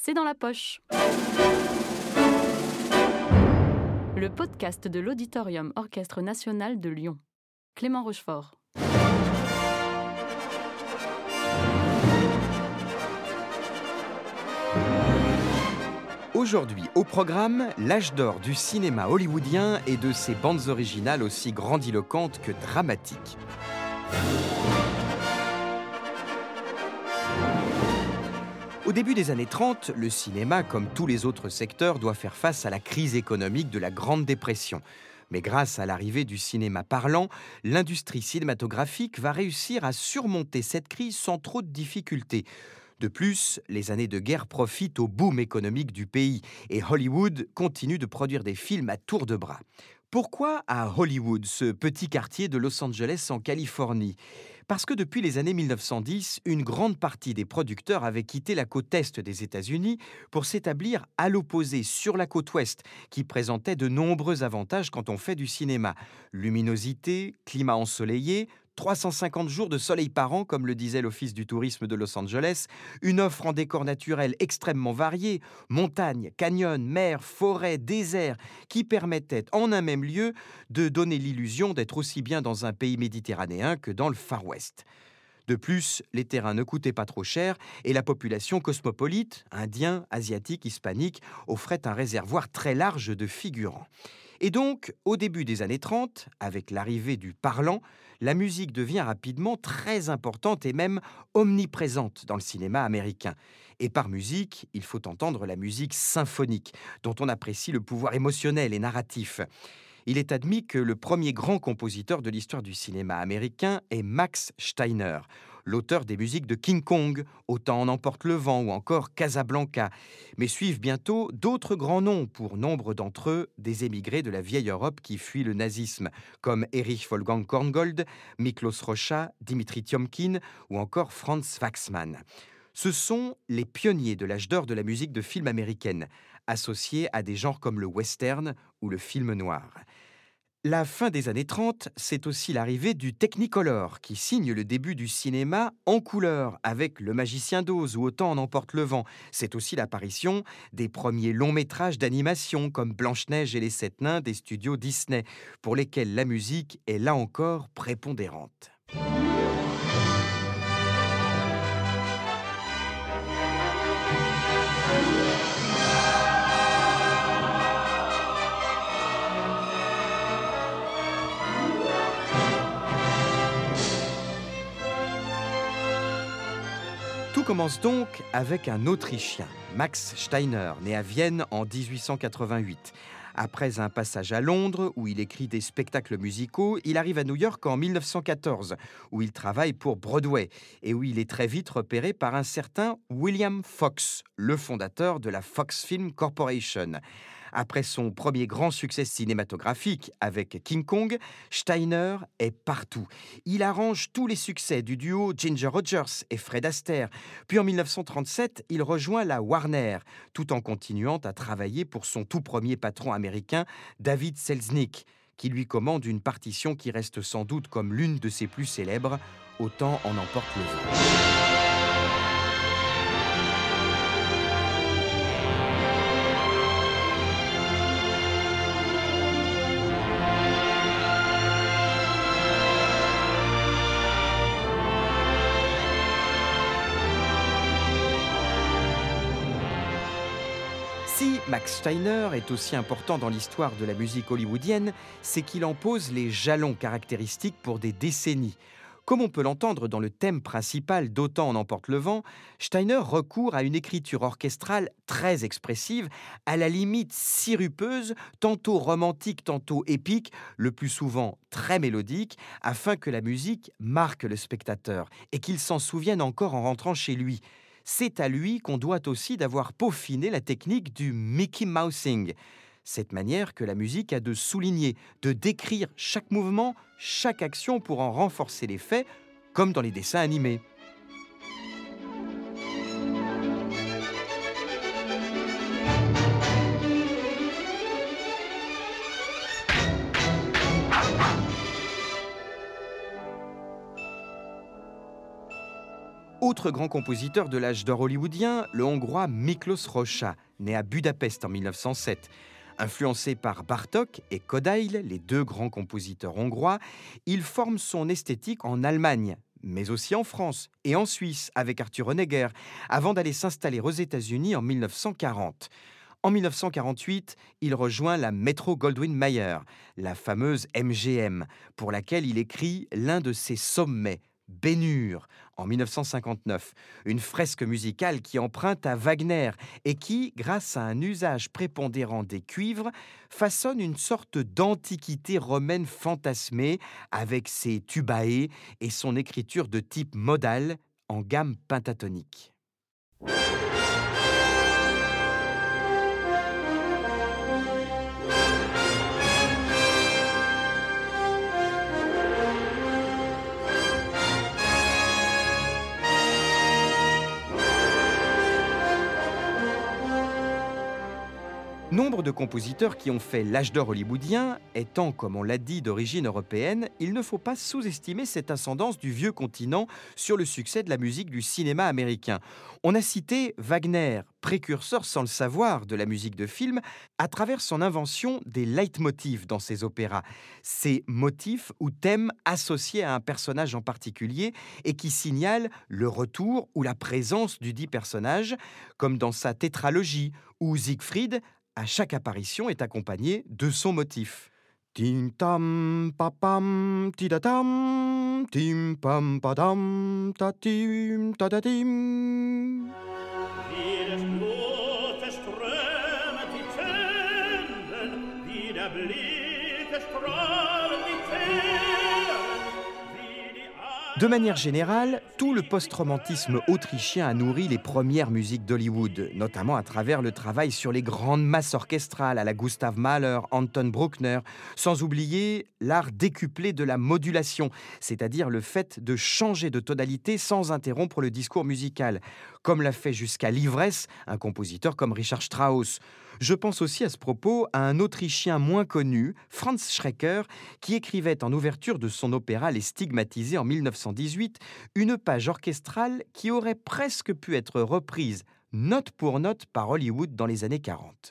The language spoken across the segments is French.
c'est dans la poche. Le podcast de l'Auditorium Orchestre National de Lyon. Clément Rochefort. Aujourd'hui, au programme, l'âge d'or du cinéma hollywoodien et de ses bandes originales aussi grandiloquentes que dramatiques. Au début des années 30, le cinéma, comme tous les autres secteurs, doit faire face à la crise économique de la Grande Dépression. Mais grâce à l'arrivée du cinéma parlant, l'industrie cinématographique va réussir à surmonter cette crise sans trop de difficultés. De plus, les années de guerre profitent au boom économique du pays et Hollywood continue de produire des films à tour de bras. Pourquoi à Hollywood, ce petit quartier de Los Angeles en Californie ? Parce que depuis les années 1910, une grande partie des producteurs avaient quitté la côte est des États-Unis pour s'établir à l'opposé, sur la côte ouest, qui présentait de nombreux avantages quand on fait du cinéma. Luminosité, climat ensoleillé, 350 jours de soleil par an, comme le disait l'Office du tourisme de Los Angeles, une offre en décor naturel extrêmement variée, montagnes, canyons, mers, forêts, déserts, qui permettaient en un même lieu de donner l'illusion d'être aussi bien dans un pays méditerranéen que dans le Far West. De plus, les terrains ne coûtaient pas trop cher et la population cosmopolite, indiens, asiatiques, hispaniques, offrait un réservoir très large de figurants. Et donc, au début des années 30, avec l'arrivée du parlant, la musique devient rapidement très importante et même omniprésente dans le cinéma américain. Et par musique, il faut entendre la musique symphonique, dont on apprécie le pouvoir émotionnel et narratif. Il est admis que le premier grand compositeur de l'histoire du cinéma américain est Max Steiner, l'auteur des musiques de King Kong, Autant en emporte le vent ou encore Casablanca. Mais suivent bientôt d'autres grands noms, pour nombre d'entre eux des émigrés de la vieille Europe qui fuient le nazisme, comme Erich Wolfgang Korngold, Miklos Rozsa, Dimitri Tiomkin ou encore Franz Waxman. Ce sont les pionniers de l'âge d'or de la musique de film américaine, associés à des genres comme le western ou le film noir. La fin des années 30, c'est aussi l'arrivée du Technicolor, qui signe le début du cinéma en couleur, avec Le Magicien d'Oz ou Autant en emporte le vent. C'est aussi l'apparition des premiers longs métrages d'animation, comme Blanche-Neige et les Sept Nains des studios Disney, pour lesquels la musique est là encore prépondérante. Tout commence donc avec un Autrichien, Max Steiner, né à Vienne en 1888. Après un passage à Londres, où il écrit des spectacles musicaux, il arrive à New York en 1914, où il travaille pour Broadway, et où il est très vite repéré par un certain William Fox, le fondateur de la Fox Film Corporation. Après son premier grand succès cinématographique avec King Kong, Steiner est partout. Il arrange tous les succès du duo Ginger Rogers et Fred Astaire. Puis en 1937, il rejoint la Warner, tout en continuant à travailler pour son tout premier patron américain, David Selznick, qui lui commande une partition qui reste sans doute comme l'une de ses plus célèbres, Autant en emporte le vent. Si Max Steiner est aussi important dans l'histoire de la musique hollywoodienne, c'est qu'il en pose les jalons caractéristiques pour des décennies. Comme on peut l'entendre dans le thème principal d'Autant en emporte le vent, Steiner recourt à une écriture orchestrale très expressive, à la limite sirupeuse, tantôt romantique, tantôt épique, le plus souvent très mélodique, afin que la musique marque le spectateur et qu'il s'en souvienne encore en rentrant chez lui. C'est à lui qu'on doit aussi d'avoir peaufiné la technique du Mickey Mousing. Cette manière que la musique a de souligner, de décrire chaque mouvement, chaque action pour en renforcer l'effet, comme dans les dessins animés. Autre grand compositeur de l'âge d'or hollywoodien, le Hongrois Miklos Rózsa, né à Budapest en 1907. Influencé par Bartók et Kodály, les deux grands compositeurs hongrois, il forme son esthétique en Allemagne, mais aussi en France et en Suisse avec Arthur Honegger, avant d'aller s'installer aux États-Unis en 1940. En 1948, il rejoint la Metro-Goldwyn-Mayer, la fameuse MGM, pour laquelle il écrit l'un de ses sommets, Ben-Hur, en 1959, une fresque musicale qui emprunte à Wagner et qui, grâce à un usage prépondérant des cuivres, façonne une sorte d'antiquité romaine fantasmée avec ses tubae et son écriture de type modal en gamme pentatonique. Nombre de compositeurs qui ont fait l'âge d'or hollywoodien, étant, comme on l'a dit, d'origine européenne, il ne faut pas sous-estimer cette ascendance du vieux continent sur le succès de la musique du cinéma américain. On a cité Wagner, précurseur sans le savoir de la musique de film, à travers son invention des leitmotifs dans ses opéras. Ces motifs ou thèmes associés à un personnage en particulier et qui signalent le retour ou la présence du dit personnage, comme dans sa tétralogie, où Siegfried, à chaque apparition, est accompagné de son motif. Tim tam papam tidatam tim pam padam tatim tadatim. Wie des Blutes strömet die Zellen, wie der Blicke strahlen die Zellen, wie die De manière générale, tout le post-romantisme autrichien a nourri les premières musiques d'Hollywood, notamment à travers le travail sur les grandes masses orchestrales à la Gustav Mahler, Anton Bruckner, sans oublier l'art décuplé de la modulation, c'est-à-dire le fait de changer de tonalité sans interrompre le discours musical, comme l'a fait jusqu'à l'ivresse un compositeur comme Richard Strauss. Je pense aussi à ce propos à un Autrichien moins connu, Franz Schreker, qui écrivait en ouverture de son opéra Les Stigmatisés en 1918 une page orchestrale qui aurait presque pu être reprise note pour note par Hollywood dans les années 40.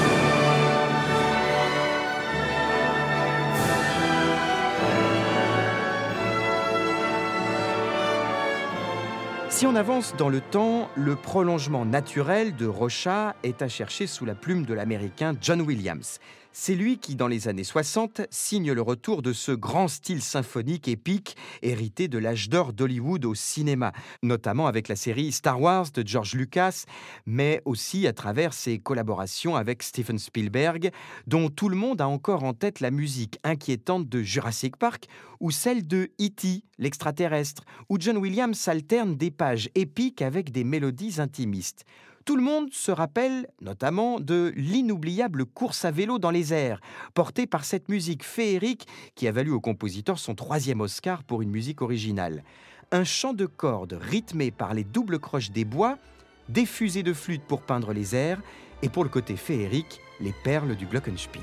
Si on avance dans le temps, le prolongement naturel de Rózsa est à chercher sous la plume de l'Américain John Williams. C'est lui qui, dans les années 60, signe le retour de ce grand style symphonique épique hérité de l'âge d'or d'Hollywood au cinéma, notamment avec la série Star Wars de George Lucas, mais aussi à travers ses collaborations avec Steven Spielberg, dont tout le monde a encore en tête la musique inquiétante de Jurassic Park ou celle de E.T., l'extraterrestre, où John Williams alterne des pages épiques avec des mélodies intimistes. Tout le monde se rappelle notamment de l'inoubliable course à vélo dans les airs, portée par cette musique féerique qui a valu au compositeur son 3e Oscar pour une musique originale. Un chant de cordes rythmé par les doubles croches des bois, des fusées de flûte pour peindre les airs, et pour le côté féerique, les perles du glockenspiel.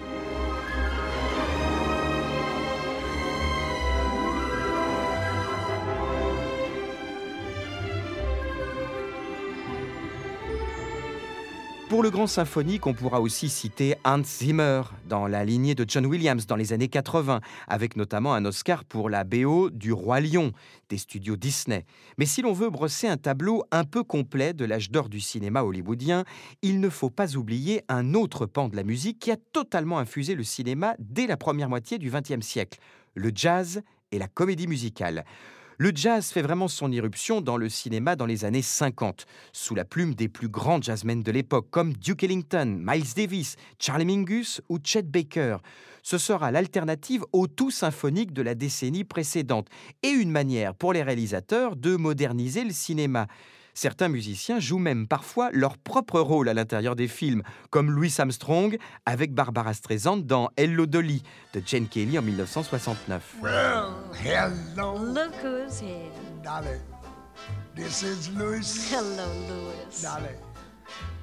Pour le grand symphonique, on pourra aussi citer Hans Zimmer, dans la lignée de John Williams dans les années 80, avec notamment un Oscar pour la BO du Roi Lion, des studios Disney. Mais si l'on veut brosser un tableau un peu complet de l'âge d'or du cinéma hollywoodien, il ne faut pas oublier un autre pan de la musique qui a totalement infusé le cinéma dès la première moitié du XXe siècle, le jazz et la comédie musicale. Le jazz fait vraiment son irruption dans le cinéma dans les années 50, sous la plume des plus grands jazzmen de l'époque, comme Duke Ellington, Miles Davis, Charlie Mingus ou Chet Baker. Ce sera l'alternative au tout symphonique de la décennie précédente et une manière pour les réalisateurs de moderniser le cinéma. Certains musiciens jouent même parfois leur propre rôle à l'intérieur des films, comme Louis Armstrong avec Barbara Streisand dans Hello Dolly de Gene Kelly en 1969. Well, hello, Look who's here. Dolly. This is Louis. Hello, Louis. Dolly.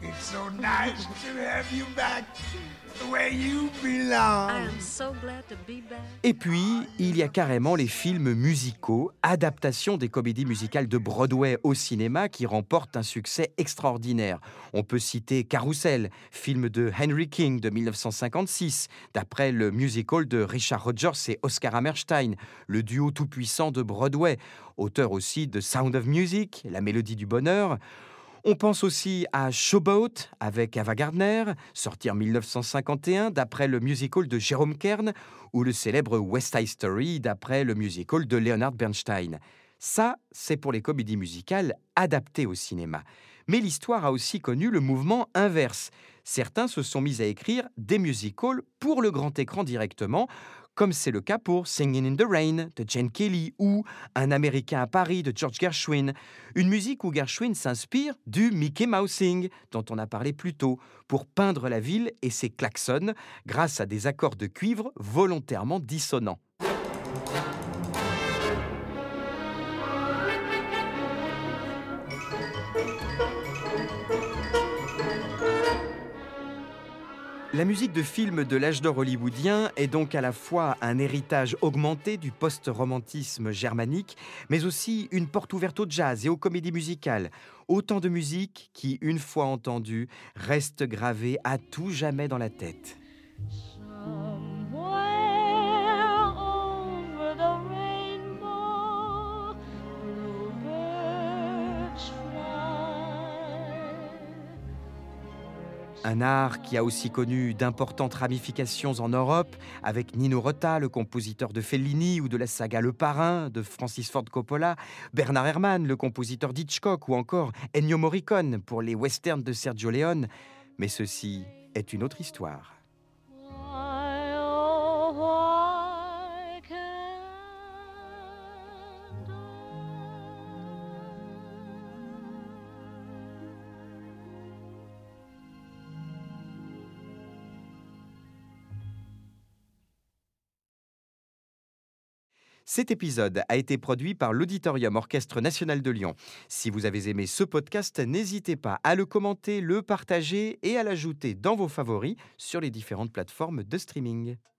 It's so nice to have you back where you belong. I am so glad to be back. Et puis, il y a carrément les films musicaux, adaptations des comédies musicales de Broadway au cinéma qui remportent un succès extraordinaire. On peut citer Carousel, film de Henry King de 1956, d'après le musical de Richard Rodgers et Oscar Hammerstein, le duo tout-puissant de Broadway, auteur aussi de Sound of Music, La mélodie du bonheur. On pense aussi à Showboat avec Ava Gardner, sorti en 1951 d'après le musical de Jérôme Kern, ou le célèbre West Side Story d'après le musical de Leonard Bernstein. Ça, c'est pour les comédies musicales adaptées au cinéma. Mais l'histoire a aussi connu le mouvement inverse. Certains se sont mis à écrire des musicals pour le grand écran directement, comme c'est le cas pour Singin' in the Rain de Gene Kelly ou Un Américain à Paris de George Gershwin. Une musique où Gershwin s'inspire du Mickey Mousing dont on a parlé plus tôt pour peindre la ville et ses klaxons grâce à des accords de cuivre volontairement dissonants. La musique de film de l'âge d'or hollywoodien est donc à la fois un héritage augmenté du post-romantisme germanique, mais aussi une porte ouverte au jazz et aux comédies musicales. Autant de musique qui, une fois entendue, reste gravée à tout jamais dans la tête. Somewhere over the rainbow, bluebirds fly. Un art qui a aussi connu d'importantes ramifications en Europe, avec Nino Rota, le compositeur de Fellini ou de la saga Le Parrain de Francis Ford Coppola, Bernard Herrmann, le compositeur d'Hitchcock, ou encore Ennio Morricone pour les westerns de Sergio Leone. Mais ceci est une autre histoire. Why, oh, why can't I? Cet épisode a été produit par l'Auditorium Orchestre National de Lyon. Si vous avez aimé ce podcast, n'hésitez pas à le commenter, le partager et à l'ajouter dans vos favoris sur les différentes plateformes de streaming.